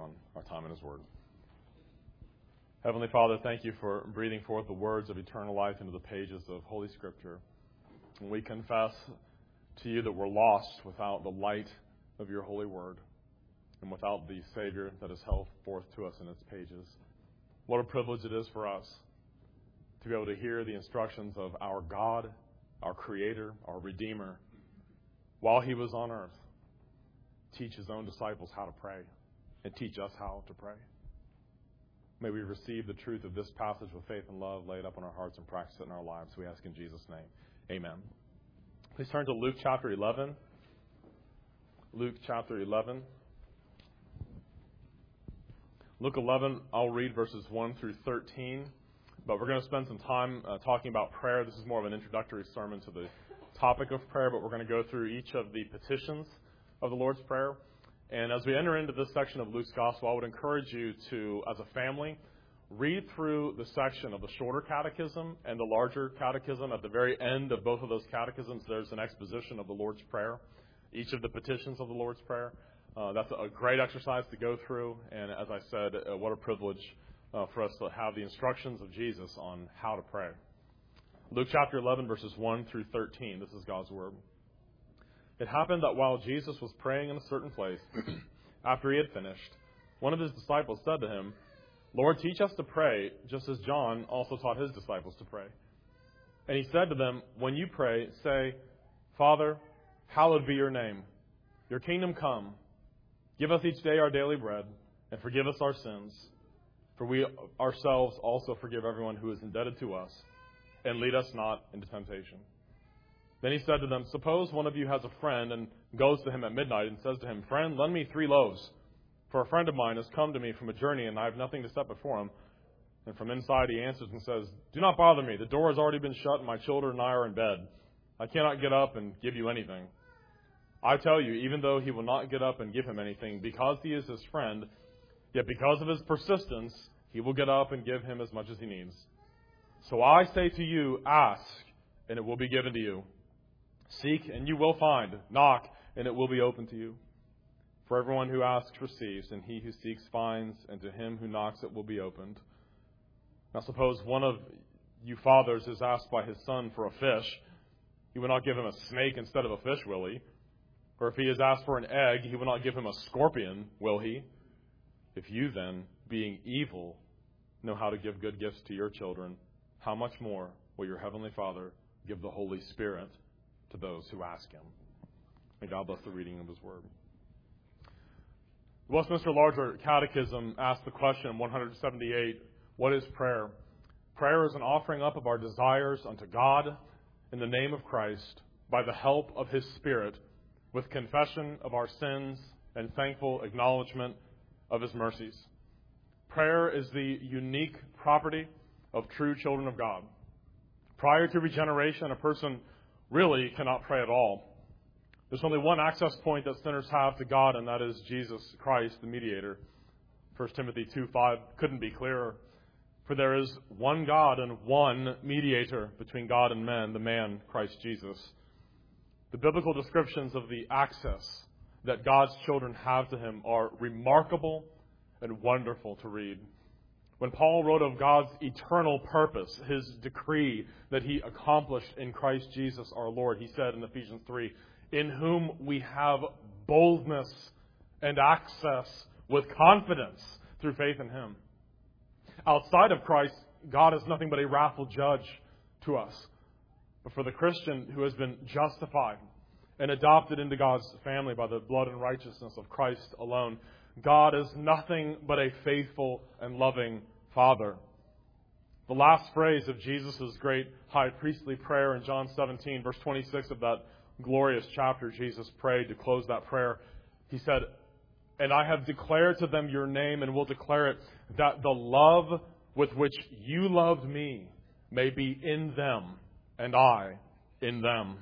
on our time in His Word. Heavenly Father, thank you for breathing forth the words of eternal life into the pages of Holy Scripture. And we confess to you that we're lost without the light of your holy word and without the Savior that is held forth to us in its pages. What a privilege it is for us to be able to hear the instructions of our God, our Creator, our Redeemer, while He was on earth, teach His own disciples how to pray and teach us how to pray. May we receive the truth of this passage with faith and love, lay it up in our hearts and practice it in our lives. We ask in Jesus' name. Amen. Please turn to Luke chapter 11. Luke chapter 11. Luke 11, I'll read verses 1 through 13. But we're going to spend some time talking about prayer. This is more of an introductory sermon to the topic of prayer, but we're going to go through each of the petitions of the Lord's Prayer. And as we enter into this section of Luke's Gospel, I would encourage you to, as a family, read through the section of the shorter catechism and the larger catechism. At the very end of both of those catechisms, there's an exposition of the Lord's Prayer, each of the petitions of the Lord's Prayer. That's a great exercise to go through. And as I said, what a privilege for us to have the instructions of Jesus on how to pray. Luke chapter 11, verses 1 through 13. This is God's Word. It happened that while Jesus was praying in a certain place, after He had finished, one of His disciples said to Him, "Lord, teach us to pray, just as John also taught his disciples to pray." And He said to them, "When you pray, say, 'Father, hallowed be your name. Your kingdom come. Give us each day our daily bread, and forgive us our sins, for we ourselves also forgive everyone who is indebted to us. And lead us not into temptation.'" Then He said to them, "Suppose one of you has a friend and goes to him at midnight and says to him, 'Friend, lend me 3 loaves. For a friend of mine has come to me from a journey and I have nothing to set before him.' And from inside he answers and says, 'Do not bother me. The door has already been shut and my children and I are in bed. I cannot get up and give you anything.' I tell you, even though he will not get up and give him anything because he is his friend, yet because of his persistence, he will get up and give him as much as he needs. So I say to you, ask, and it will be given to you. Seek, and you will find. Knock, and it will be opened to you. For everyone who asks receives, and he who seeks finds, and to him who knocks it will be opened. Now suppose one of you fathers is asked by his son for a fish. He will not give him a snake instead of a fish, will he? Or if he is asked for an egg, he will not give him a scorpion, will he? If you then, being evil, know how to give good gifts to your children, how much more will your heavenly Father give the Holy Spirit to those who ask Him?" May God bless the reading of His Word. The Westminster Larger Catechism asks the question 178, what is prayer? Prayer is an offering up of our desires unto God in the name of Christ by the help of His Spirit, with confession of our sins and thankful acknowledgement of His mercies. Prayer is the unique property of true children of God. Prior to regeneration, a person really cannot pray at all. There's only one access point that sinners have to God, and that is Jesus Christ, the mediator. 1 Timothy 2:5 couldn't be clearer. For there is one God and one mediator between God and men, the man Christ Jesus. The biblical descriptions of the access that God's children have to Him are remarkable and wonderful to read. When Paul wrote of God's eternal purpose, His decree that He accomplished in Christ Jesus our Lord, he said in Ephesians 3, "In whom we have boldness and access with confidence through faith in Him." Outside of Christ, God is nothing but a wrathful judge to us. But for the Christian who has been justified and adopted into God's family by the blood and righteousness of Christ alone, God is nothing but a faithful and loving Father. The last phrase of Jesus' great high priestly prayer in John 17, verse 26 of that glorious chapter, Jesus prayed to close that prayer. He said, "And I have declared to them your name and will declare it, that the love with which you loved me may be in them and I in them."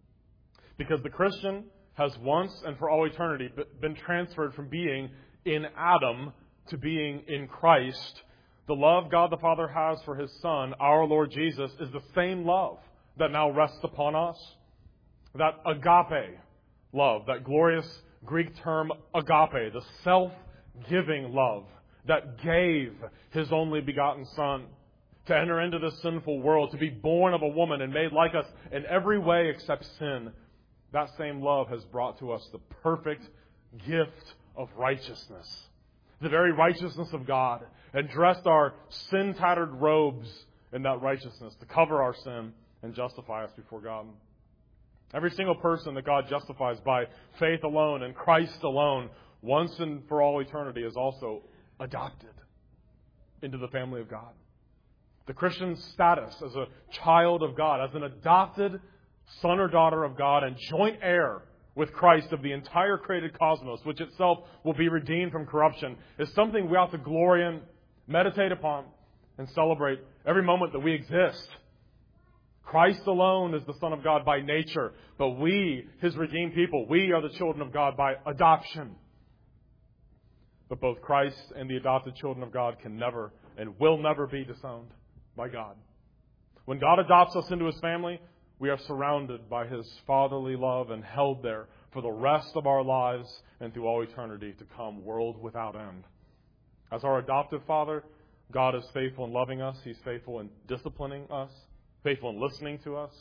Because the Christian has once and for all eternity been transferred from being in Adam to being in Christ. The love God the Father has for His Son, our Lord Jesus, is the same love that now rests upon us. That agape love, that glorious Greek term agape, the self life-giving love that gave His only begotten Son to enter into this sinful world, to be born of a woman and made like us in every way except sin. That same love has brought to us the perfect gift of righteousness, the very righteousness of God, and dressed our sin-tattered robes in that righteousness to cover our sin and justify us before God. Every single person that God justifies by faith alone and Christ alone, once and for all eternity, is also adopted into the family of God. The Christian's status as a child of God, as an adopted son or daughter of God and joint heir with Christ of the entire created cosmos, which itself will be redeemed from corruption, is something we ought to glory in, meditate upon, and celebrate every moment that we exist. Christ alone is the Son of God by nature, but we, His redeemed people, we are the children of God by adoption. But both Christ and the adopted children of God can never and will never be disowned by God. When God adopts us into His family, we are surrounded by His fatherly love and held there for the rest of our lives and through all eternity to come, world without end. As our adoptive Father, God is faithful in loving us. He's faithful in disciplining us, faithful in listening to us.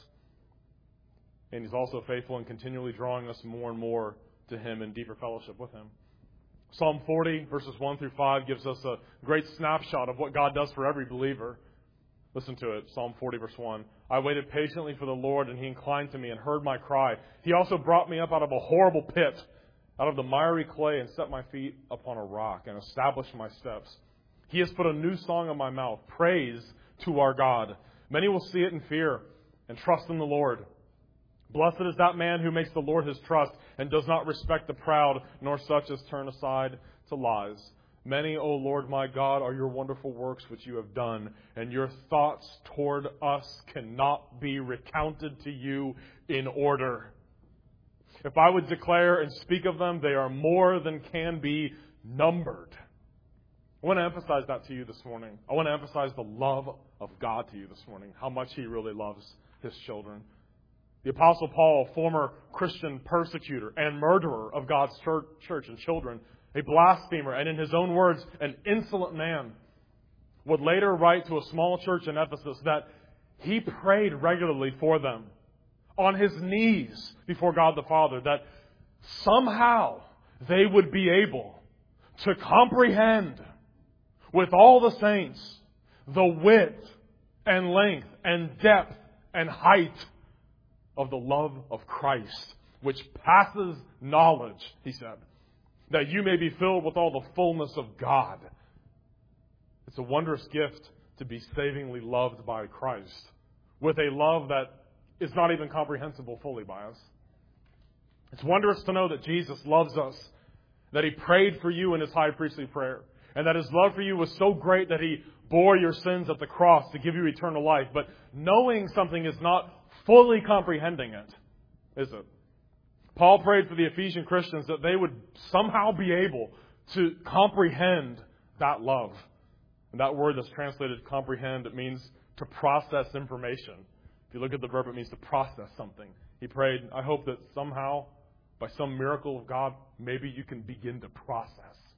And He's also faithful in continually drawing us more and more to Him in deeper fellowship with Him. Psalm 40, verses 1 through 5, gives us a great snapshot of what God does for every believer. Listen to it. Psalm 40, verse 1. I waited patiently for the Lord, and He inclined to me and heard my cry. He also brought me up out of a horrible pit, out of the miry clay, and set my feet upon a rock and established my steps. He has put a new song in my mouth, praise to our God. Many will see it in fear and trust in the Lord. Blessed is that man who makes the Lord his trust and does not respect the proud, nor such as turn aside to lies. Many, O Lord my God, are your wonderful works which you have done, and your thoughts toward us cannot be recounted to you in order. If I would declare and speak of them, they are more than can be numbered. I want to emphasize that to you this morning. I want to emphasize the love of God to you this morning, how much He really loves His children. The Apostle Paul, former Christian persecutor and murderer of God's church and children, a blasphemer, and in his own words, an insolent man, would later write to a small church in Ephesus that he prayed regularly for them, on his knees before God the Father, that somehow they would be able to comprehend with all the saints the width and length and depth and height of the love of Christ, which passes knowledge, he said, that you may be filled with all the fullness of God. It's a wondrous gift to be savingly loved by Christ, with a love that is not even comprehensible fully by us. It's wondrous to know that Jesus loves us, that He prayed for you in His high priestly prayer, and that His love for you was so great that He bore your sins at the cross to give you eternal life. But knowing something is not fully comprehending it, is it? Paul prayed for the Ephesian Christians that they would somehow be able to comprehend that love. And that word that's translated comprehend, it means to process information. If you look at the verb, it means to process something. He prayed, I hope that somehow, by some miracle of God, maybe you can begin to process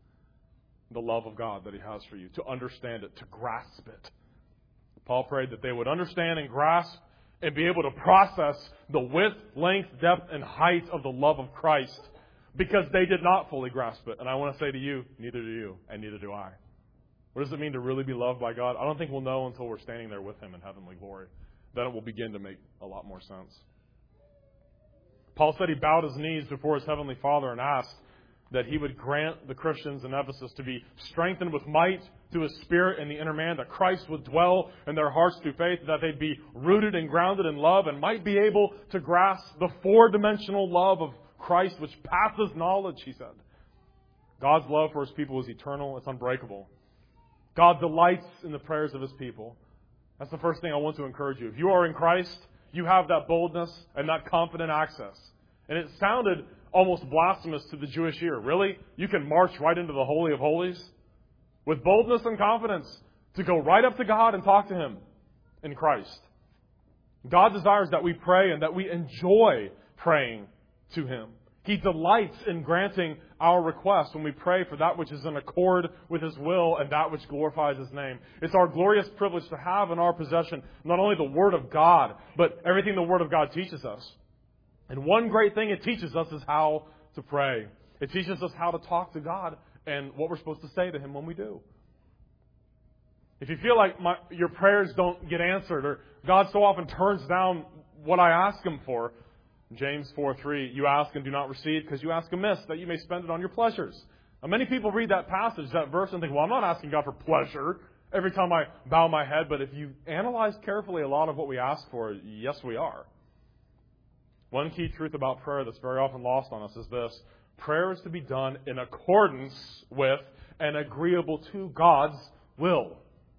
the love of God that He has for you, to understand it, to grasp it. Paul prayed that they would understand and grasp and be able to process the width, length, depth, and height of the love of Christ, because they did not fully grasp it. And I want to say to you, neither do you, and neither do I. What does it mean to really be loved by God? I don't think we'll know until we're standing there with Him in heavenly glory. Then it will begin to make a lot more sense. Paul said he bowed his knees before his heavenly Father and asked that He would grant the Christians in Ephesus to be strengthened with might through His Spirit in the inner man, that Christ would dwell in their hearts through faith, that they'd be rooted and grounded in love and might be able to grasp the four-dimensional love of Christ, which passes knowledge, he said. God's love for His people is eternal. It's unbreakable. God delights in the prayers of His people. That's the first thing I want to encourage you. If you are in Christ, you have that boldness and that confident access. And it sounded almost blasphemous to the Jewish ear. Really? You can march right into the Holy of Holies with boldness and confidence to go right up to God and talk to Him in Christ. God desires that we pray and that we enjoy praying to Him He delights in granting our request when we pray for that which is in accord with His will and that which glorifies His name. It's our glorious privilege to have in our possession not only the Word of God, but everything the Word of God teaches us. And one great thing it teaches us is how to pray. It teaches us how to talk to God and what we're supposed to say to Him when we do. If you feel like your prayers don't get answered, or God so often turns down what I ask Him for, James 4:3, you ask and do not receive because you ask amiss, that you may spend it on your pleasures. Now, many people read that passage, that verse, and think, well, I'm not asking God for pleasure every time I bow my head. But if you analyze carefully a lot of what we ask for, yes, we are. One key truth about prayer that's very often lost on us is this: prayer is to be done in accordance with and agreeable to God's will.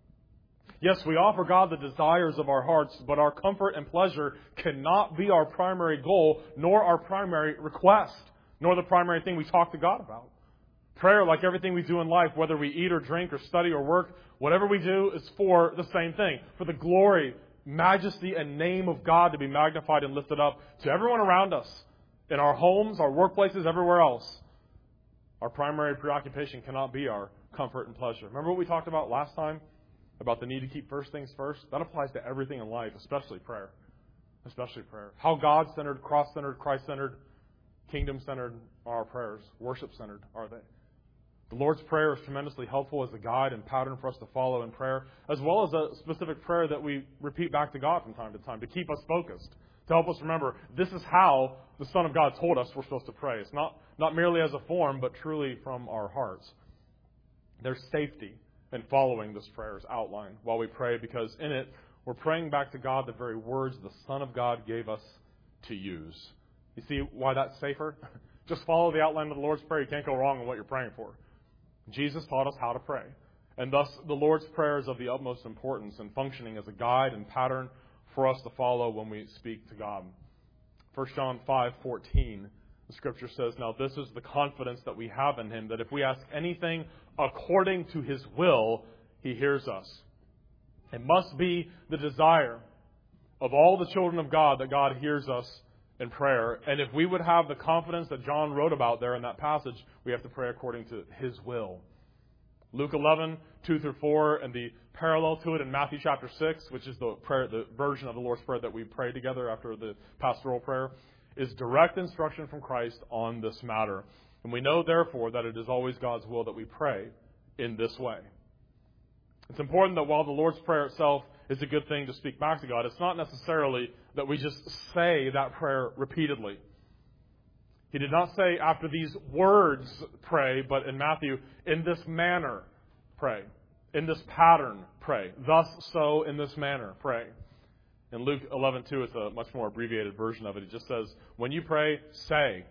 Yes, we offer God the desires of our hearts, but our comfort and pleasure cannot be our primary goal, nor our primary request, nor the primary thing we talk to God about. Prayer, like everything we do in life, whether we eat or drink or study or work, whatever we do is for the same thing, for the glory, majesty, and name of God to be magnified and lifted up to everyone around us, in our homes, our workplaces, everywhere else. Our primary preoccupation cannot be our comfort and pleasure. Remember what we talked about last time? About the need to keep first things first? That applies to everything in life, especially prayer. Especially prayer. How God-centered, cross-centered, Christ-centered, kingdom-centered are our prayers. Worship-centered are they? The Lord's Prayer is tremendously helpful as a guide and pattern for us to follow in prayer, as well as a specific prayer that we repeat back to God from time to time to keep us focused, to help us remember this is how the Son of God told us we're supposed to pray. It's not merely as a form, but truly from our hearts. There's safety in following this prayer's outline while we pray, because in it, we're praying back to God the very words the Son of God gave us to use. You see why that's safer? Just follow the outline of the Lord's Prayer. You can't go wrong in what you're praying for. Jesus taught us how to pray. And thus, the Lord's Prayer is of the utmost importance in functioning as a guide and pattern for us to follow when we speak to God. 1 John 5:14, the Scripture says, now this is the confidence that we have in Him, that if we ask anything according to His will, He hears us. It must be the desire of all the children of God that God hears us in prayer. And if we would have the confidence that John wrote about there in that passage, we have to pray according to His will. Luke 11:2-4, and the parallel to it in Matthew chapter 6, which is the version of the Lord's Prayer that we pray together after the pastoral prayer, is direct instruction from Christ on this matter. And we know, therefore, that it is always God's will that we pray in this way. It's important that while the Lord's Prayer itself is a good thing to speak back to God, it's not necessarily that we just say that prayer repeatedly. He did not say, after these words, pray, but in Matthew, in this manner, pray. In this pattern, pray. Thus, so, in this manner, pray. In Luke 11:2, it's a much more abbreviated version of it. It just says, when you pray, say.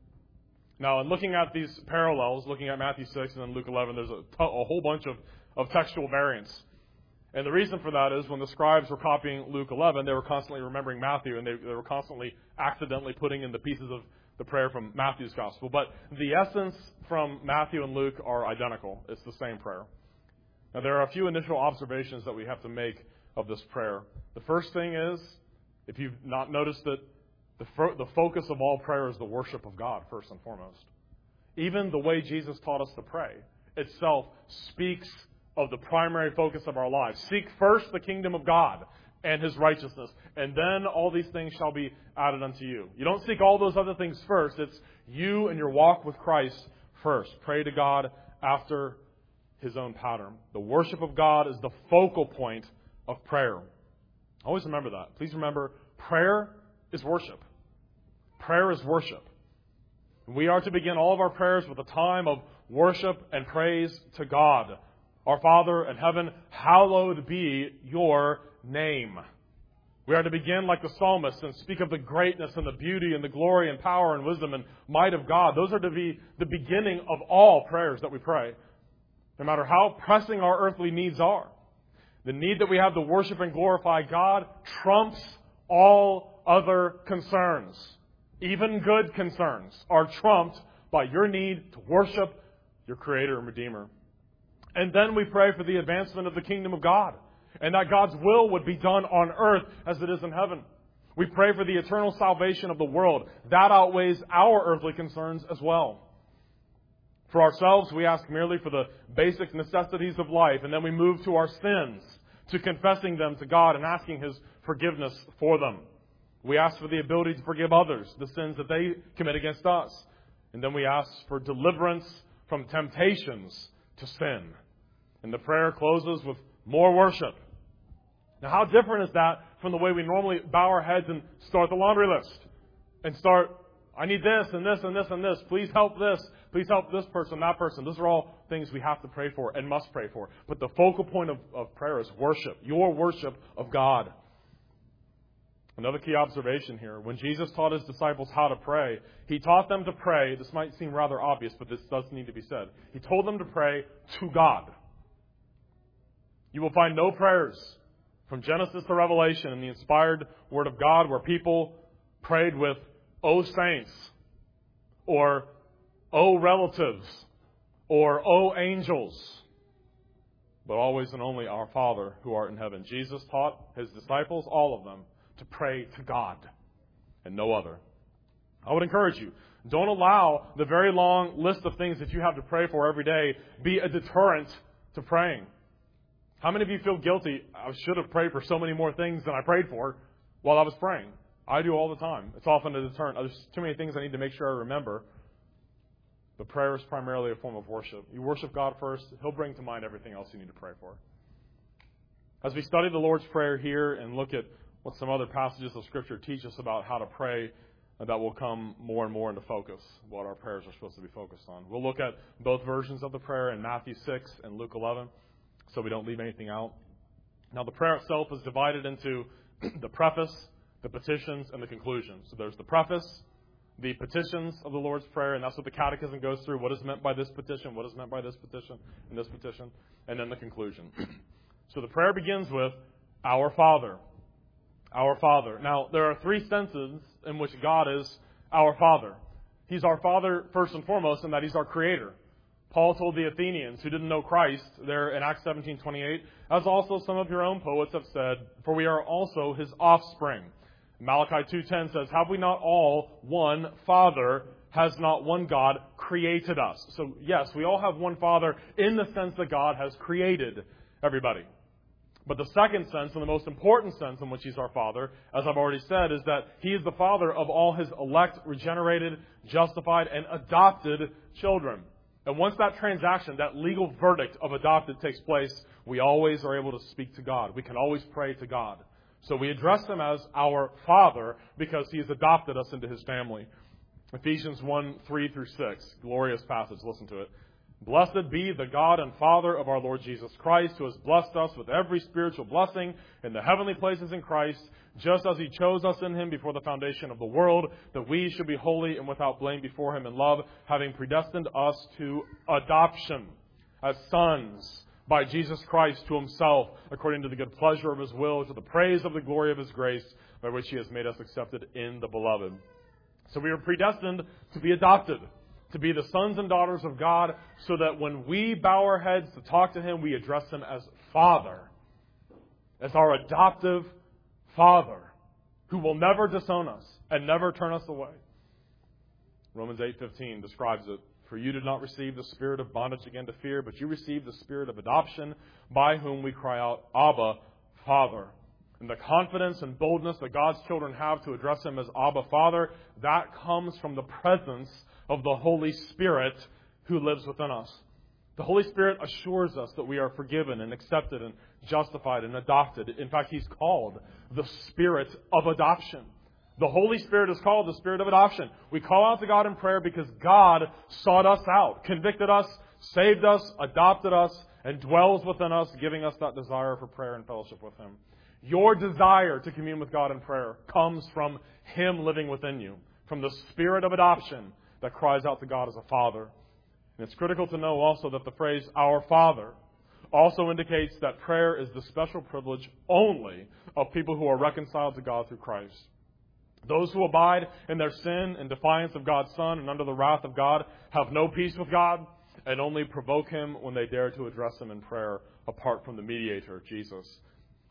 Now, in looking at these parallels, looking at Matthew 6 and then Luke 11, there's a whole bunch of textual variants. And the reason for that is when the scribes were copying Luke 11, they were constantly remembering Matthew, and they were constantly accidentally putting in the pieces of the prayer from Matthew's gospel. But the essence from Matthew and Luke are identical. It's the same prayer. Now, there are a few initial observations that we have to make of this prayer. The first thing is, if you've not noticed it, the focus of all prayer is the worship of God, first and foremost. Even the way Jesus taught us to pray itself speaks of the primary focus of our lives. Seek first the kingdom of God and His righteousness, and then all these things shall be added unto you. You don't seek all those other things first. It's you and your walk with Christ first. Pray to God after His own pattern. The worship of God is the focal point of prayer. Always remember that. Please remember, prayer is worship. Prayer is worship. We are to begin all of our prayers with a time of worship and praise to God. Our Father in heaven, hallowed be your name. We are to begin like the psalmist and speak of the greatness and the beauty and the glory and power and wisdom and might of God. Those are to be the beginning of all prayers that we pray, no matter how pressing our earthly needs are. The need that we have to worship and glorify God trumps all other concerns. Even good concerns are trumped by your need to worship your Creator and Redeemer. And then we pray for the advancement of the kingdom of God, and that God's will would be done on earth as it is in heaven. We pray for the eternal salvation of the world. That outweighs our earthly concerns as well. For ourselves, we ask merely for the basic necessities of life, and then we move to our sins, to confessing them to God and asking His forgiveness for them. We ask for the ability to forgive others, the sins that they commit against us. And then we ask for deliverance from temptations to sin. And the prayer closes with more worship. Now, how different is that from the way we normally bow our heads and start the laundry list? And start, I need this and this and this and this. Please help this. Please help this person, that person. Those are all things we have to pray for and must pray for. But the focal point of prayer is worship. Your worship of God. Another key observation here. When Jesus taught His disciples how to pray, He taught them to pray. This might seem rather obvious, but this does need to be said. He told them to pray to God. You will find no prayers from Genesis to Revelation in the inspired Word of God where people prayed with, "O saints," or "O relatives," or "O angels," but always and only our Father who art in heaven. Jesus taught His disciples, all of them, to pray to God and no other. I would encourage you, don't allow the very long list of things that you have to pray for every day be a deterrent to praying. How many of you feel guilty? I should have prayed for so many more things than I prayed for while I was praying. I do all the time. It's often a deterrent. There's too many things I need to make sure I remember. But prayer is primarily a form of worship. You worship God first. He'll bring to mind everything else you need to pray for. As we study the Lord's Prayer here and look at what some other passages of Scripture teach us about how to pray, that will come more and more into focus, what our prayers are supposed to be focused on. We'll look at both versions of the prayer in Matthew 6 and Luke 11, so we don't leave anything out. Now, the prayer itself is divided into the preface, the petitions, and the conclusion. So there's the preface, the petitions of the Lord's Prayer, and that's what the Catechism goes through. What is meant by this petition? What is meant by this petition and this petition? And then the conclusion. So the prayer begins with, Our Father. Our Father. Now, there are three senses in which God is our Father. He's our Father first and foremost in that He's our Creator. Paul told the Athenians who didn't know Christ there in Acts 17:28, as also some of your own poets have said, for we are also His offspring. Malachi 2:10 says, have we not all one Father? Has not one God created us? So yes, we all have one Father in the sense that God has created everybody. But the second sense, and the most important sense in which He's our Father, as I've already said, is that He is the Father of all His elect, regenerated, justified, and adopted children. And once that transaction, that legal verdict of adopted takes place, we always are able to speak to God. We can always pray to God. So we address Him as our Father because He has adopted us into His family. Ephesians 1:3-6, glorious passage, listen to it. Blessed be the God and Father of our Lord Jesus Christ, who has blessed us with every spiritual blessing in the heavenly places in Christ, just as He chose us in Him before the foundation of the world, that we should be holy and without blame before Him in love, having predestined us to adoption as sons by Jesus Christ to Himself, according to the good pleasure of His will, to the praise of the glory of His grace, by which He has made us accepted in the Beloved. So we are predestined to be adopted, to be the sons and daughters of God, so that when we bow our heads to talk to Him, we address Him as Father, as our adoptive Father, who will never disown us and never turn us away. Romans 8:15 describes it. For you did not receive the spirit of bondage again to fear, but you received the spirit of adoption, by whom we cry out, Abba, Father. And the confidence and boldness that God's children have to address Him as Abba, Father, that comes from the presence of the Holy Spirit who lives within us. The Holy Spirit assures us that we are forgiven and accepted and justified and adopted. In fact, He's called the Spirit of adoption. The Holy Spirit is called the Spirit of adoption. We call out to God in prayer because God sought us out, convicted us, saved us, adopted us, and dwells within us, giving us that desire for prayer and fellowship with Him. Your desire to commune with God in prayer comes from Him living within you, from the Spirit of adoption that cries out to God as a Father. And it's critical to know also that the phrase, Our Father, also indicates that prayer is the special privilege only of people who are reconciled to God through Christ. Those who abide in their sin in defiance of God's Son and under the wrath of God have no peace with God and only provoke Him when they dare to address Him in prayer apart from the mediator, Jesus.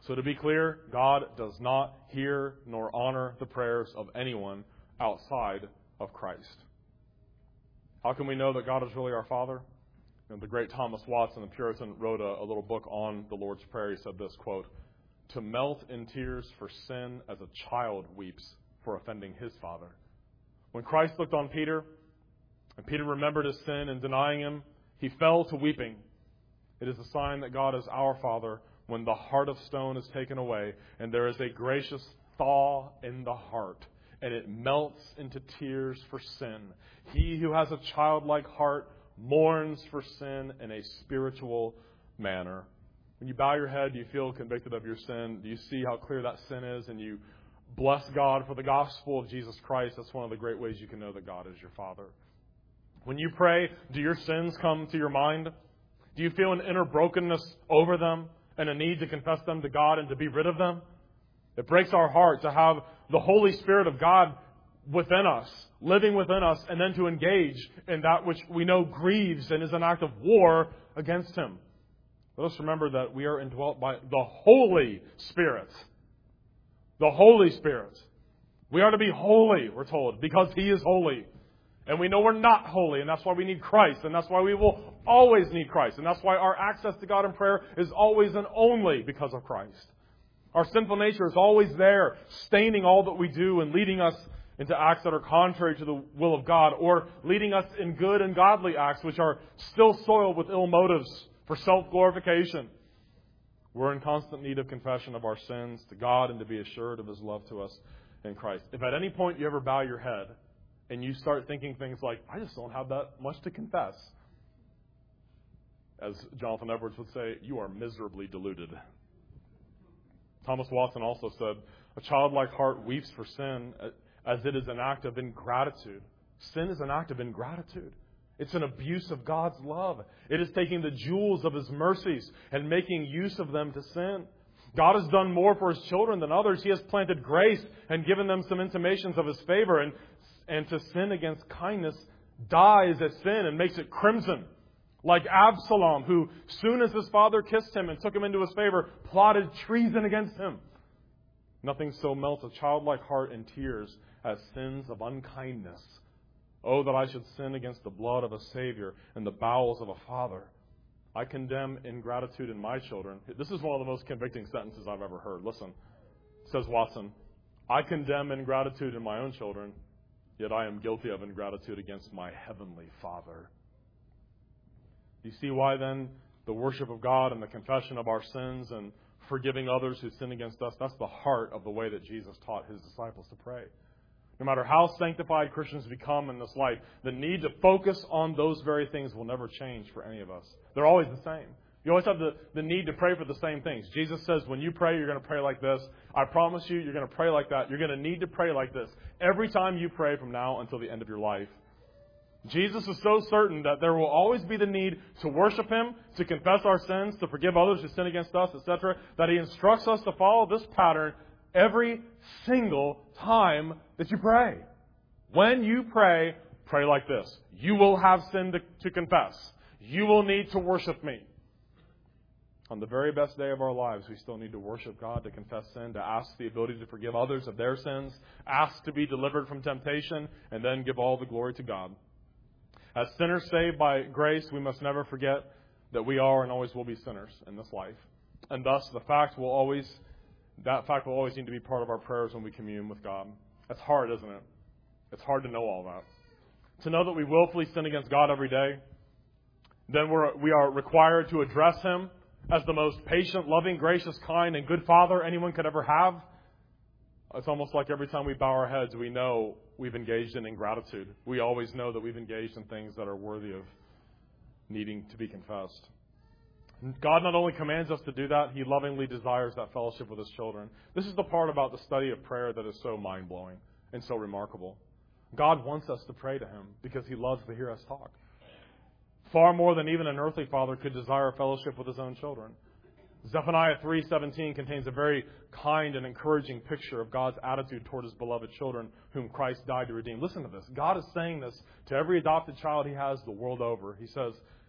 So to be clear, God does not hear nor honor the prayers of anyone outside of Christ. How can we know that God is really our Father? The great Thomas Watson, the Puritan, wrote a little book on the Lord's Prayer. He said this, quote, "To melt in tears for sin as a child weeps for offending his father." When Christ looked on Peter, and Peter remembered his sin and denying him, he fell to weeping. It is a sign that God is our Father when the heart of stone is taken away, and there is a gracious thaw in the heart, and it melts into tears for sin. He who has a childlike heart mourns for sin in a spiritual manner. When you bow your head, do you feel convicted of your sin? Do you see how clear that sin is? And you bless God for the gospel of Jesus Christ. That's one of the great ways you can know that God is your Father. When you pray, do your sins come to your mind? Do you feel an inner brokenness over them and a need to confess them to God and to be rid of them? It breaks our heart to have the Holy Spirit of God within us, living within us, and then to engage in that which we know grieves and is an act of war against Him. Let us remember that we are indwelt by the Holy Spirit. The Holy Spirit. We are to be holy, we're told, because He is holy. And we know we're not holy, and that's why we need Christ, and that's why we will always need Christ, and that's why our access to God in prayer is always and only because of Christ. Our sinful nature is always there, staining all that we do and leading us into acts that are contrary to the will of God, or leading us in good and godly acts which are still soiled with ill motives for self-glorification. We're in constant need of confession of our sins to God and to be assured of His love to us in Christ. If at any point you ever bow your head and you start thinking things like, I just don't have that much to confess, as Jonathan Edwards would say, you are miserably deluded. Thomas Watson also said, a childlike heart weeps for sin as it is an act of ingratitude. Sin is an act of ingratitude. It's an abuse of God's love. It is taking the jewels of His mercies and making use of them to sin. God has done more for His children than others. He has planted grace and given them some intimations of His favor. And to sin against kindness dyes at sin and makes it crimson. Like Absalom, who, soon as his father kissed him and took him into his favor, plotted treason against him. Nothing so melts a childlike heart in tears as sins of unkindness. Oh, that I should sin against the blood of a Savior and the bowels of a Father. I condemn ingratitude in my children. This is one of the most convicting sentences I've ever heard. Listen, says Watson, I condemn ingratitude in my own children, yet I am guilty of ingratitude against my heavenly Father. You see why then the worship of God and the confession of our sins and forgiving others who sin against us, that's the heart of the way that Jesus taught His disciples to pray. No matter how sanctified Christians become in this life, the need to focus on those very things will never change for any of us. They're always the same. You always have the need to pray for the same things. Jesus says when you pray, you're going to pray like this. I promise you, you're going to pray like that. You're going to need to pray like this every time you pray from now until the end of your life. Jesus is so certain that there will always be the need to worship Him, to confess our sins, to forgive others who sin against us, etc., that He instructs us to follow this pattern every single time that you pray. When you pray, pray like this. You will have sin to confess. You will need to worship me. On the very best day of our lives, we still need to worship God, to confess sin, to ask the ability to forgive others of their sins, ask to be delivered from temptation, and then give all the glory to God. As sinners saved by grace, we must never forget that we are and always will be sinners in this life. And thus, that fact will always need to be part of our prayers when we commune with God. That's hard, isn't it? It's hard to know all that. To know that we willfully sin against God every day, then we are required to address Him as the most patient, loving, gracious, kind, and good Father anyone could ever have. It's almost like every time we bow our heads, we know we've engaged in ingratitude. We always know that we've engaged in things that are worthy of needing to be confessed. God not only commands us to do that, He lovingly desires that fellowship with His children. This is the part about the study of prayer that is so mind-blowing and so remarkable. God wants us to pray to Him because He loves to hear us talk. Far more than even an earthly father could desire fellowship with his own children. Zephaniah 3:17 contains a very kind and encouraging picture of God's attitude toward His beloved children whom Christ died to redeem. Listen to this. God is saying this to every adopted child He has the world over. He says,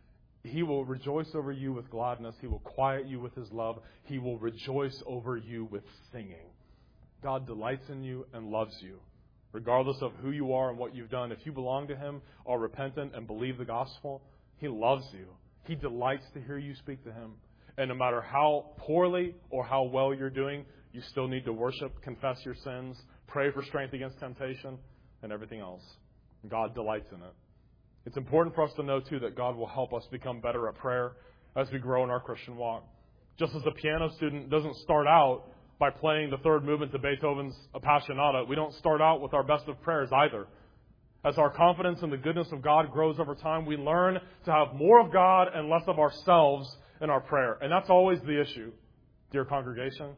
He will rejoice over you with gladness. He will quiet you with His love. He will rejoice over you with singing. God delights in you and loves you, regardless of who you are and what you've done. If you belong to Him, are repentant, and believe the gospel, He loves you. He delights to hear you speak to Him. And no matter how poorly or how well you're doing, you still need to worship, confess your sins, pray for strength against temptation, and everything else. God delights in it. It's important for us to know, too, that God will help us become better at prayer as we grow in our Christian walk. Just as a piano student doesn't start out by playing the third movement to Beethoven's Appassionata, we don't start out with our best of prayers either. As our confidence in the goodness of God grows over time, we learn to have more of God and less of ourselves in our prayer. And that's always the issue, dear congregation.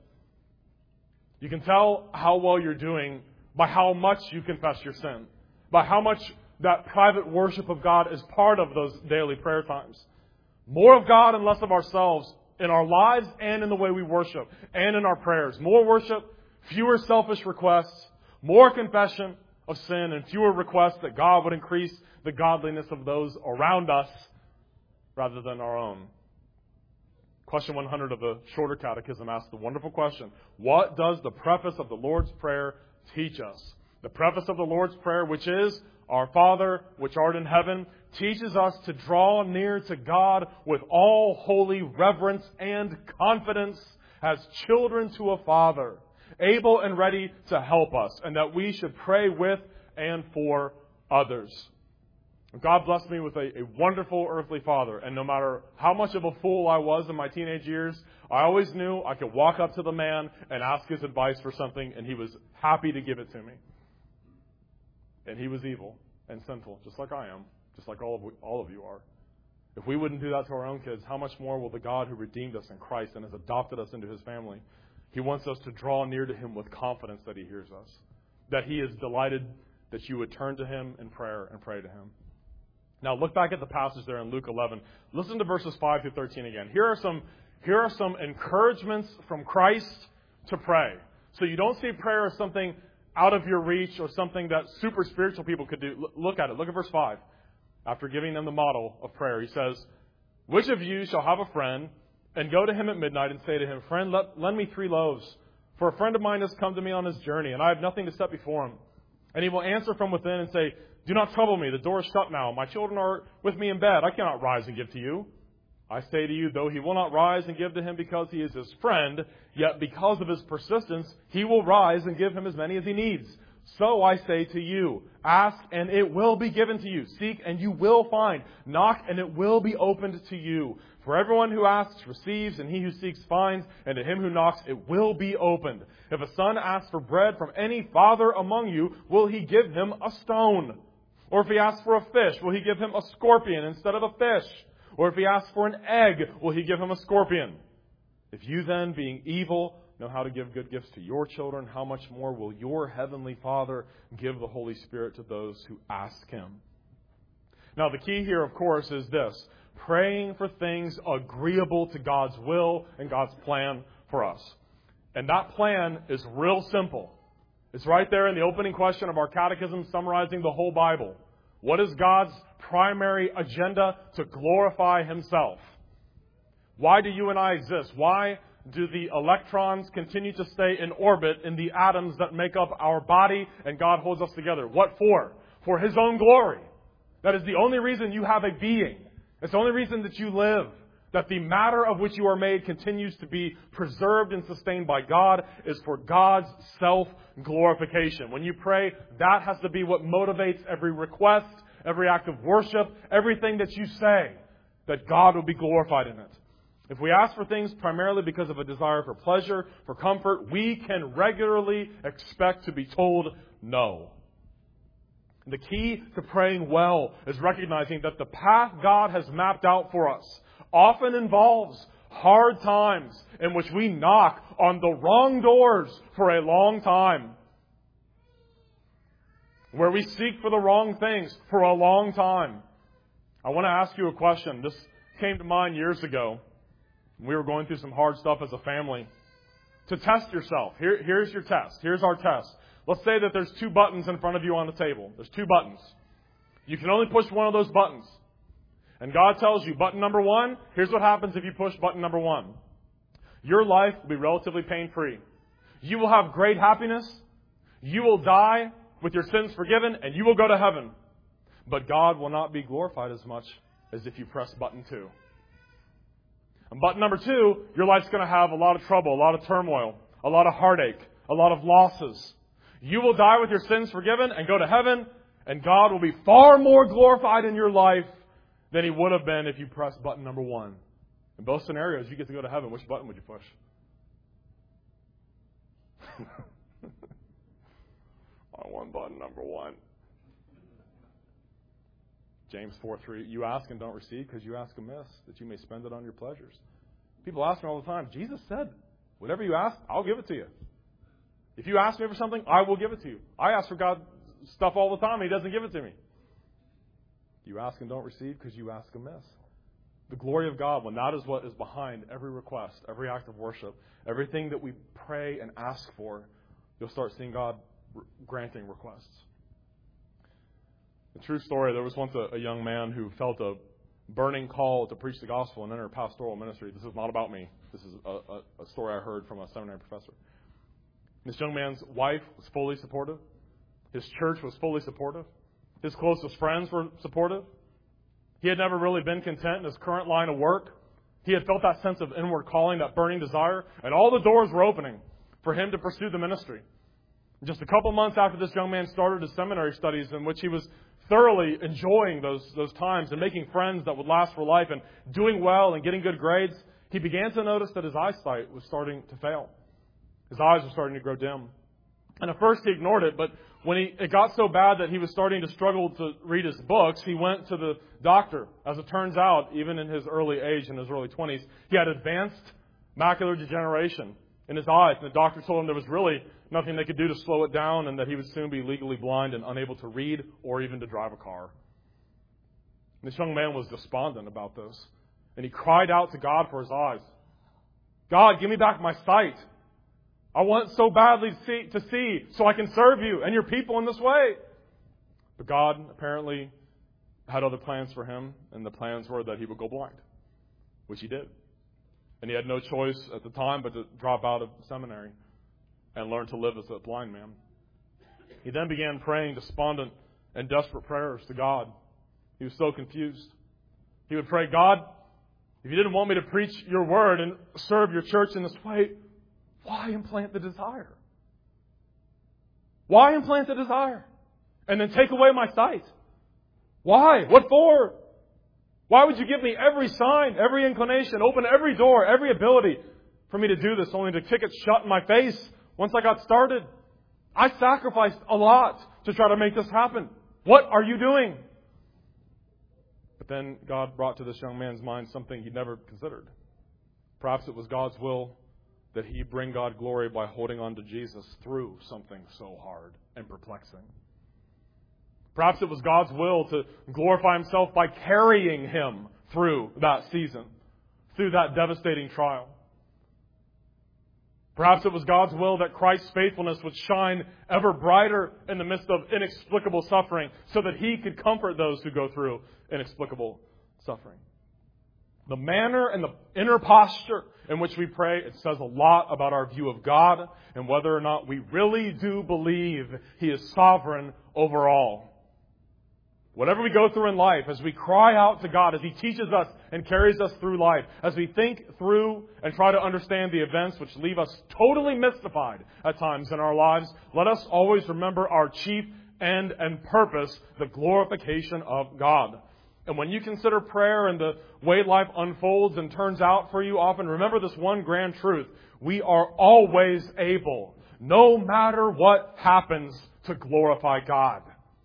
You can tell how well you're doing by how much you confess your sin, by how much that private worship of God is part of those daily prayer times. More of God and less of ourselves in our lives and in the way we worship and in our prayers. More worship, fewer selfish requests, more confession of sin, and fewer requests that God would increase the godliness of those around us rather than our own. Question 100 of the Shorter Catechism asks the wonderful question, what does the preface of the Lord's Prayer teach us? The preface of the Lord's Prayer, which is, Our Father, which art in heaven, teaches us to draw near to God with all holy reverence and confidence as children to a Father, able and ready to help us, and that we should pray with and for others. God blessed me with a wonderful earthly father, and no matter how much of a fool I was in my teenage years, I always knew I could walk up to the man and ask his advice for something, and he was happy to give it to me. And he was evil and sinful, just like I am, just like all of you are. If we wouldn't do that to our own kids, how much more will the God who redeemed us in Christ and has adopted us into His family? He wants us to draw near to Him with confidence that He hears us, that He is delighted that you would turn to Him in prayer and pray to Him. Now look back at the passage there in Luke 11. Listen to verses 5 through 13 again. Here are some encouragements from Christ to pray. So you don't see prayer as something out of your reach or something that super spiritual people could do. Look at it. Look at verse 5. After giving them the model of prayer, He says, which of you shall have a friend and go to him at midnight and say to him, Friend, lend me 3 loaves, for a friend of mine has come to me on his journey, and I have nothing to set before him. And he will answer from within and say, Do not trouble me, the door is shut now. My children are with me in bed. I cannot rise and give to you. I say to you, though he will not rise and give to him because he is his friend, yet because of his persistence, he will rise and give him as many as he needs. So I say to you, ask and it will be given to you. Seek and you will find. Knock and it will be opened to you. For everyone who asks receives, and he who seeks finds, and to him who knocks it will be opened. If a son asks for bread from any father among you, will he give him a stone? Or if he asks for a fish, will he give him a scorpion instead of a fish? Or if he asks for an egg, will he give him a scorpion? If you then, being evil, know how to give good gifts to your children, how much more will your heavenly Father give the Holy Spirit to those who ask Him? Now, the key here, of course, is this: praying for things agreeable to God's will and God's plan for us. And that plan is real simple. It's right there in the opening question of our catechism summarizing the whole Bible. What is God's primary agenda? To glorify Himself. Why do you and I exist? Why do the electrons continue to stay in orbit in the atoms that make up our body and God holds us together? What for? For His own glory. That is the only reason you have a being. It's the only reason that you live. That the matter of which you are made continues to be preserved and sustained by God is for God's self-glorification. When you pray, that has to be what motivates every request, every act of worship, everything that you say, that God will be glorified in it. If we ask for things primarily because of a desire for pleasure, for comfort, we can regularly expect to be told no. The key to praying well is recognizing that the path God has mapped out for us often involves hard times in which we knock on the wrong doors for a long time, where we seek for the wrong things for a long time. I want to ask you a question. This came to mind years ago. We were going through some hard stuff as a family. To test yourself, here's your test. Here's our test. Let's say that there's 2 buttons in front of you on the table. There's 2 buttons. You can only push one of those buttons. And God tells you, button number 1, here's what happens if you push button number 1. Your life will be relatively pain-free. You will have great happiness. You will die with your sins forgiven, and you will go to heaven. But God will not be glorified as much as if you press button 2. And button number 2, your life's going to have a lot of trouble, a lot of turmoil, a lot of heartache, a lot of losses. You will die with your sins forgiven and go to heaven, and God will be far more glorified in your life than He would have been if you pressed button number 1. In both scenarios, you get to go to heaven. Which button would you push? I want button number 1. James 4:3, you ask and don't receive because you ask amiss, that you may spend it on your pleasures. People ask me all the time, Jesus said, whatever you ask, I'll give it to you. If you ask me for something, I will give it to you. I ask for God stuff all the time, and He doesn't give it to me. You ask and don't receive because you ask amiss. The glory of God, when that is what is behind every request, every act of worship, everything that we pray and ask for, you'll start seeing God granting requests. A true story, there was once a young man who felt a burning call to preach the gospel and enter pastoral ministry. This is not about me. This is a story I heard from a seminary professor. This young man's wife was fully supportive. His church was fully supportive. His closest friends were supportive. He had never really been content in his current line of work. He had felt that sense of inward calling, that burning desire, and all the doors were opening for him to pursue the ministry. Just a couple months after this young man started his seminary studies, in which he was thoroughly enjoying those times and making friends that would last for life and doing well and getting good grades, he began to notice that his eyesight was starting to fail. His eyes were starting to grow dim. And at first he ignored it, but when it got so bad that he was starting to struggle to read his books, he went to the doctor. As it turns out, even in his early age, in his early 20s, he had advanced macular degeneration in his eyes. And the doctor told him there was really nothing they could do to slow it down and that he would soon be legally blind and unable to read or even to drive a car. And this young man was despondent about this. And he cried out to God for his eyes. God, give me back my sight. I want so badly to see so I can serve you and your people in this way. But God apparently had other plans for him, and the plans were that he would go blind, which he did. And he had no choice at the time but to drop out of seminary and learn to live as a blind man. He then began praying despondent and desperate prayers to God. He was so confused. He would pray, God, if you didn't want me to preach your word and serve your church in this way, why implant the desire? Why implant the desire? And then take away my sight? Why? What for? Why would you give me every sign, every inclination, open every door, every ability for me to do this, only to kick it shut in my face once I got started? I sacrificed a lot to try to make this happen. What are you doing? But then God brought to this young man's mind something he'd never considered. Perhaps it was God's will that he bring God glory by holding on to Jesus through something so hard and perplexing. Perhaps it was God's will to glorify Himself by carrying him through that season, through that devastating trial. Perhaps it was God's will that Christ's faithfulness would shine ever brighter in the midst of inexplicable suffering so that He could comfort those who go through inexplicable suffering. The manner and the inner posture in which we pray, it says a lot about our view of God and whether or not we really do believe He is sovereign over all. Whatever we go through in life, as we cry out to God, as He teaches us and carries us through life, as we think through and try to understand the events which leave us totally mystified at times in our lives, let us always remember our chief end and purpose, the glorification of God. And when you consider prayer and the way life unfolds and turns out for you often, remember this one grand truth. We are always able, no matter what happens, to glorify God.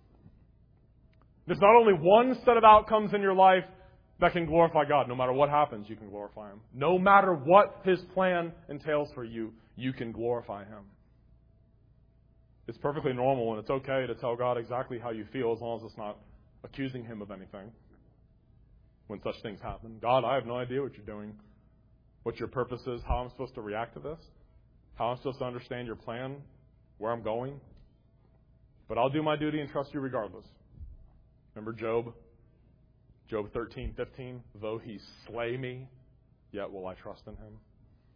There's not only one set of outcomes in your life that can glorify God. No matter what happens, you can glorify Him. No matter what His plan entails for you, you can glorify Him. It's perfectly normal and it's okay to tell God exactly how you feel as long as it's not accusing Him of anything. When such things happen, God, I have no idea what you're doing, what your purpose is, how I'm supposed to react to this, how I'm supposed to understand your plan, where I'm going. But I'll do my duty and trust you regardless. Remember Job? Job 13:15, though he slay me, yet will I trust in him.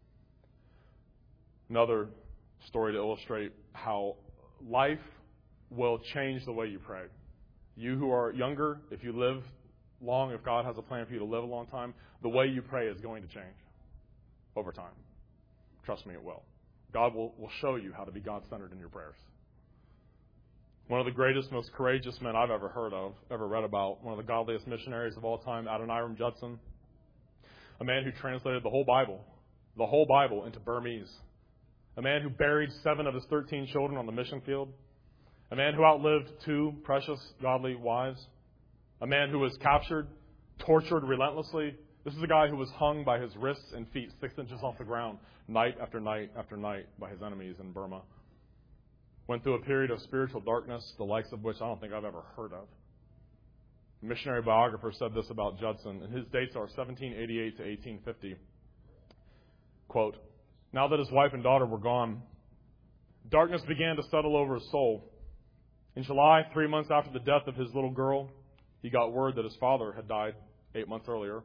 Another story to illustrate how life will change the way you pray. You who are younger, if you live long, if God has a plan for you to live a long time, the way you pray is going to change over time. Trust me, it will. God will show you how to be God-centered in your prayers. One of the greatest, most courageous men I've ever heard of, ever read about, one of the godliest missionaries of all time, Adoniram Judson, a man who translated the whole Bible into Burmese, a man who buried 7 of his 13 children on the mission field, a man who outlived 2 precious godly wives, a man who was captured, tortured relentlessly. This is a guy who was hung by his wrists and feet 6 inches off the ground, night after night after night, by his enemies in Burma. Went through a period of spiritual darkness, the likes of which I don't think I've ever heard of. A missionary biographer said this about Judson, and his dates are 1788 to 1850. Quote, now that his wife and daughter were gone, darkness began to settle over his soul. In July, 3 months after the death of his little girl, he got word that his father had died 8 months earlier.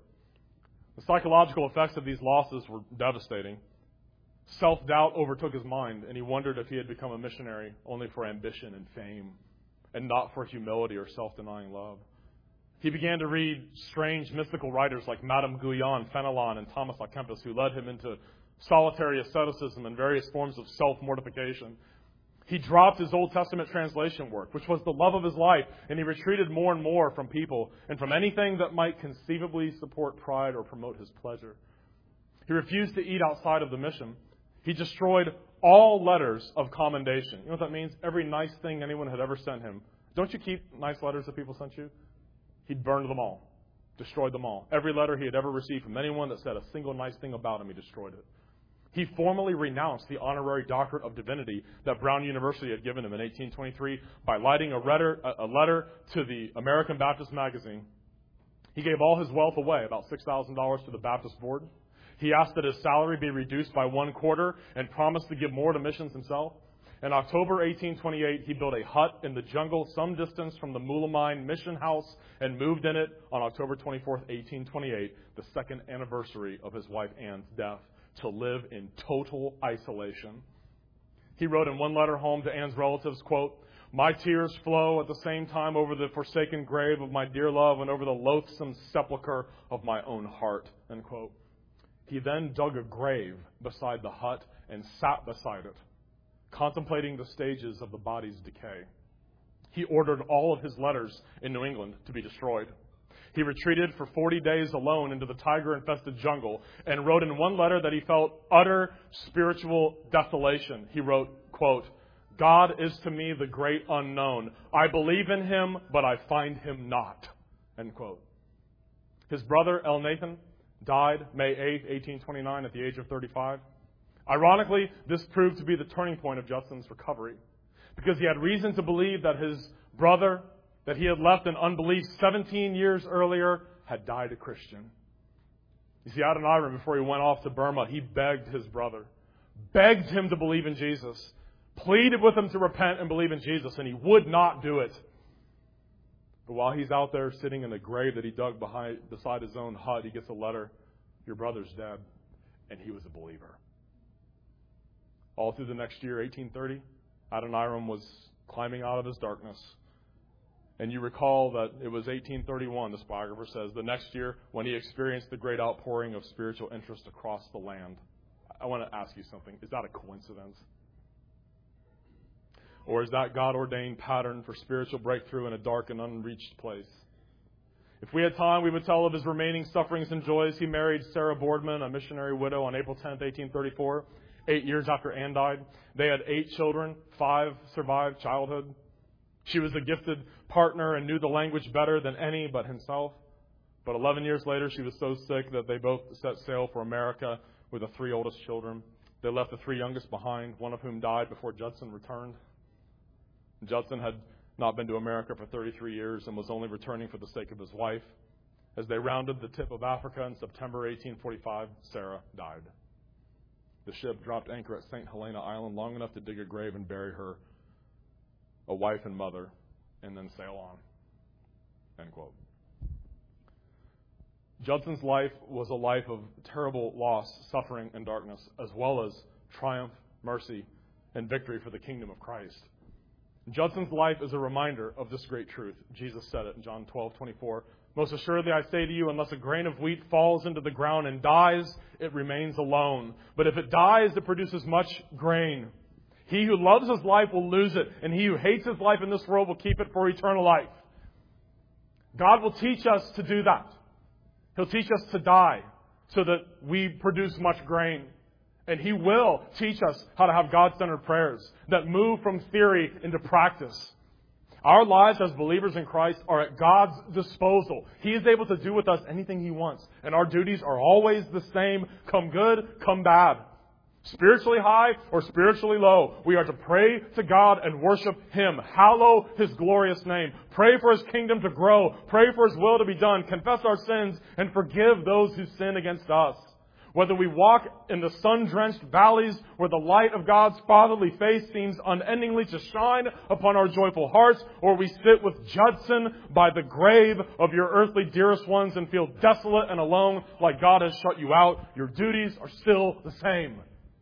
The psychological effects of these losses were devastating. Self-doubt overtook his mind, and he wondered if he had become a missionary only for ambition and fame, and not for humility or self-denying love. He began to read strange mystical writers like Madame Guyon, Fenelon, and Thomas à Kempis, who led him into solitary asceticism and various forms of self-mortification. He dropped his Old Testament translation work, which was the love of his life, and he retreated more and more from people and from anything that might conceivably support pride or promote his pleasure. He refused to eat outside of the mission. He destroyed all letters of commendation. You know what that means? Every nice thing anyone had ever sent him. Don't you keep nice letters that people sent you? He'd burned them all, destroyed them all. Every letter he had ever received from anyone that said a single nice thing about him, he destroyed it. He formally renounced the honorary doctorate of divinity that Brown University had given him in 1823 by writing a letter to the American Baptist Magazine. He gave all his wealth away, about $6,000, to the Baptist Board. He asked that his salary be reduced by 1/4 and promised to give more to missions himself. In October 1828, he built a hut in the jungle some distance from the Moolamine Mission House and moved in it on October 24th, 1828, the second anniversary of his wife Anne's death, to live in total isolation. He wrote in one letter home to Anne's relatives, quote, my tears flow at the same time over the forsaken grave of my dear love and over the loathsome sepulchre of my own heart, end quote. He then dug a grave beside the hut and sat beside it, contemplating the stages of the body's decay. He ordered all of his letters in New England to be destroyed. He retreated for 40 days alone into the tiger-infested jungle and wrote in one letter that he felt utter spiritual desolation. He wrote, quote, God is to me the great unknown. I believe in him, but I find him not, end quote. His brother, Elnathan, died May 8, 1829, at the age of 35. Ironically, this proved to be the turning point of Judson's recovery, because he had reason to believe that his brother, that he had left in unbelief 17 years earlier, had died a Christian. You see, Adoniram, before he went off to Burma, he begged his brother, begged him to believe in Jesus, pleaded with him to repent and believe in Jesus, and he would not do it. But while he's out there sitting in the grave that he dug beside his own hut, he gets a letter, your brother's dead, and he was a believer. All through the next year, 1830, Adoniram was climbing out of his darkness. And you recall that it was 1831, this biographer says, the next year when he experienced the great outpouring of spiritual interest across the land. I want to ask you something. Is that a coincidence? Or is that God-ordained pattern for spiritual breakthrough in a dark and unreached place? If we had time, we would tell of his remaining sufferings and joys. He married Sarah Boardman, a missionary widow, on April 10th, 1834, 8 years after Anne died. They had 8 children. 5 survived childhood. She was a gifted partner and knew the language better than any but himself. But 11 years later, she was so sick that they both set sail for America with the 3 oldest children. They left the 3 youngest behind, one of whom died before Judson returned. Judson had not been to America for 33 years and was only returning for the sake of his wife. As they rounded the tip of Africa in September 1845, Sarah died. The ship dropped anchor at St. Helena Island long enough to dig a grave and bury her, a wife and mother, and then sail on. End quote. Judson's life was a life of terrible loss, suffering, and darkness, as well as triumph, mercy, and victory for the kingdom of Christ. Judson's life is a reminder of this great truth. Jesus said it in John 12:24. Most assuredly I say to you, unless a grain of wheat falls into the ground and dies, it remains alone. But if it dies, it produces much grain. He who loves his life will lose it, and he who hates his life in this world will keep it for eternal life. God will teach us to do that. He'll teach us to die so that we produce much grain. And He will teach us how to have God-centered prayers that move from theory into practice. Our lives as believers in Christ are at God's disposal. He is able to do with us anything He wants. And our duties are always the same. Come good, come bad. Spiritually high or spiritually low. We are to pray to God and worship Him. Hallow His glorious name. Pray for His kingdom to grow. Pray for His will to be done. Confess our sins and forgive those who sin against us. Whether we walk in the sun-drenched valleys where the light of God's fatherly face seems unendingly to shine upon our joyful hearts, or we sit with Judson by the grave of your earthly dearest ones and feel desolate and alone like God has shut you out, your duties are still the same.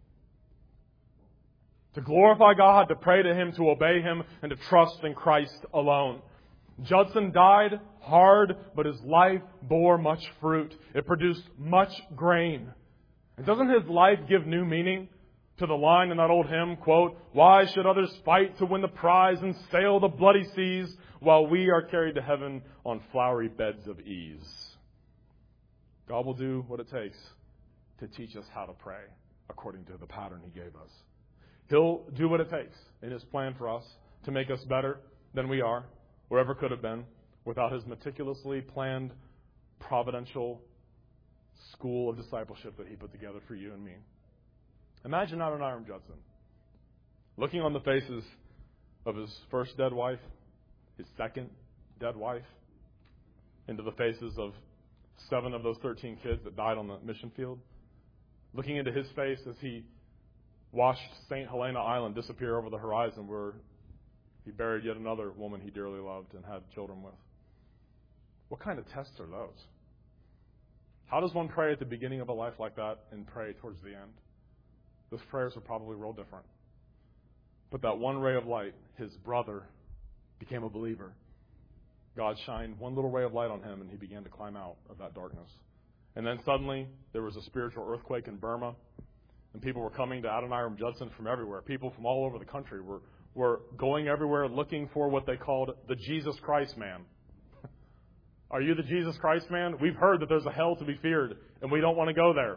To glorify God, to pray to Him, to obey Him, and to trust in Christ alone. Judson died hard, but his life bore much fruit. It produced much grain. And doesn't his life give new meaning to the line in that old hymn, quote, "Why should others fight to win the prize and sail the bloody seas while we are carried to heaven on flowery beds of ease?" God will do what it takes to teach us how to pray according to the pattern He gave us. He'll do what it takes in His plan for us to make us better than we are, or ever could have been, without His meticulously planned, providential school of discipleship that He put together for you and me. Imagine Adoniram Judson looking on the faces of his first dead wife, his second dead wife, into the faces of 7 of those 13 kids that died on the mission field, looking into his face as he watched St. Helena Island disappear over the horizon where he buried yet another woman he dearly loved and had children with. What kind of tests are those? How does one pray at the beginning of a life like that and pray towards the end? Those prayers are probably real different. But that one ray of light, his brother, became a believer. God shined one little ray of light on him and he began to climb out of that darkness. And then suddenly there was a spiritual earthquake in Burma. And people were coming to Adoniram Judson from everywhere. People from all over the country were going everywhere looking for what they called the Jesus Christ man. Are you the Jesus Christ man? We've heard that there's a hell to be feared, and we don't want to go there.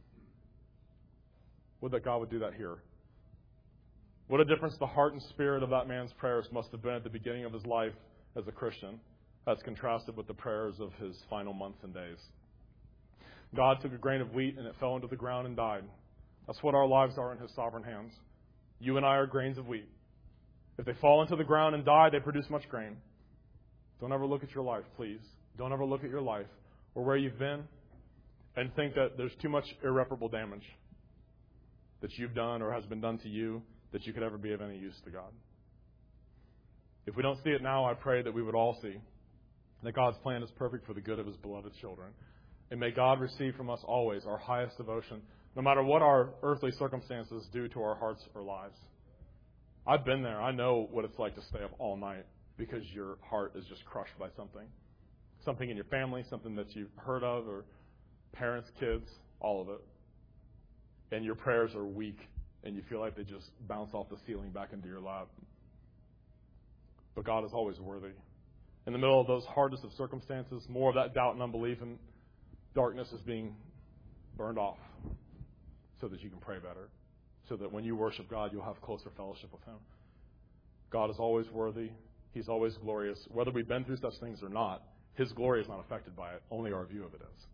Would that God would do that here. What a difference the heart and spirit of that man's prayers must have been at the beginning of his life as a Christian, as contrasted with the prayers of his final months and days. God took a grain of wheat and it fell into the ground and died. That's what our lives are in His sovereign hands. You and I are grains of wheat. If they fall into the ground and die, they produce much grain. Don't ever look at your life, please. Don't ever look at your life or where you've been and think that there's too much irreparable damage that you've done or has been done to you that you could ever be of any use to God. If we don't see it now, I pray that we would all see that God's plan is perfect for the good of His beloved children. And may God receive from us always our highest devotion, no matter what our earthly circumstances do to our hearts or lives. I've been there. I know what it's like to stay up all night because your heart is just crushed by something. Something in your family, something that you've heard of, or parents, kids, all of it. And your prayers are weak, and you feel like they just bounce off the ceiling back into your lap. But God is always worthy. In the middle of those hardest of circumstances, more of that doubt and unbelief and darkness is being burned off so that you can pray better, so that when you worship God, you'll have closer fellowship with Him. God is always worthy. He's always glorious. Whether we've been through such things or not, His glory is not affected by it. Only our view of it is.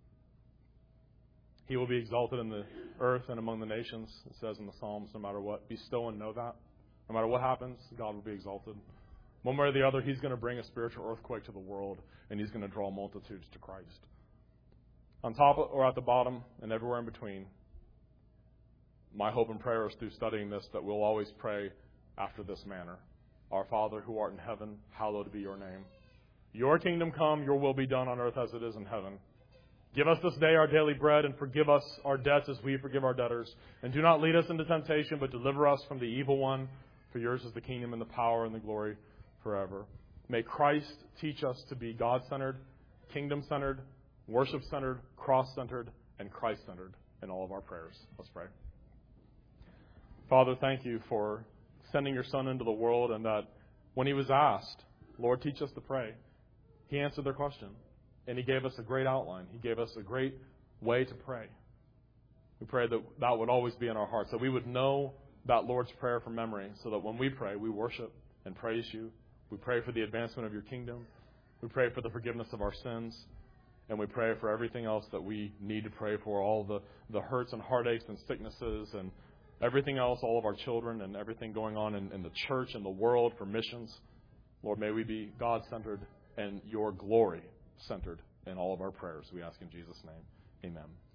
He will be exalted in the earth and among the nations, it says in the Psalms, no matter what. Be still and know that. No matter what happens, God will be exalted. One way or the other, He's going to bring a spiritual earthquake to the world, and He's going to draw multitudes to Christ. On top or at the bottom and everywhere in between, my hope and prayer is through studying this that we'll always pray after this manner. Our Father who art in heaven, hallowed be your name. Your kingdom come, your will be done on earth as it is in heaven. Give us this day our daily bread, and forgive us our debts as we forgive our debtors. And do not lead us into temptation, but deliver us from the evil one. For yours is the kingdom and the power and the glory forever. May Christ teach us to be God-centered, kingdom-centered, worship-centered, cross-centered, and Christ-centered in all of our prayers. Let's pray. Father, thank you for sending your Son into the world, and that when he was asked, Lord, teach us to pray, he answered their question. And he gave us a great outline. He gave us a great way to pray. We pray that that would always be in our hearts, that we would know that Lord's Prayer from memory, so that when we pray, we worship and praise you. We pray for the advancement of your kingdom. We pray for the forgiveness of our sins. And we pray for everything else that we need to pray for, all the hurts and heartaches and sicknesses and everything else, all of our children and everything going on in the church and the world for missions. Lord, may we be God-centered and your glory centered in all of our prayers. We ask in Jesus' name. Amen.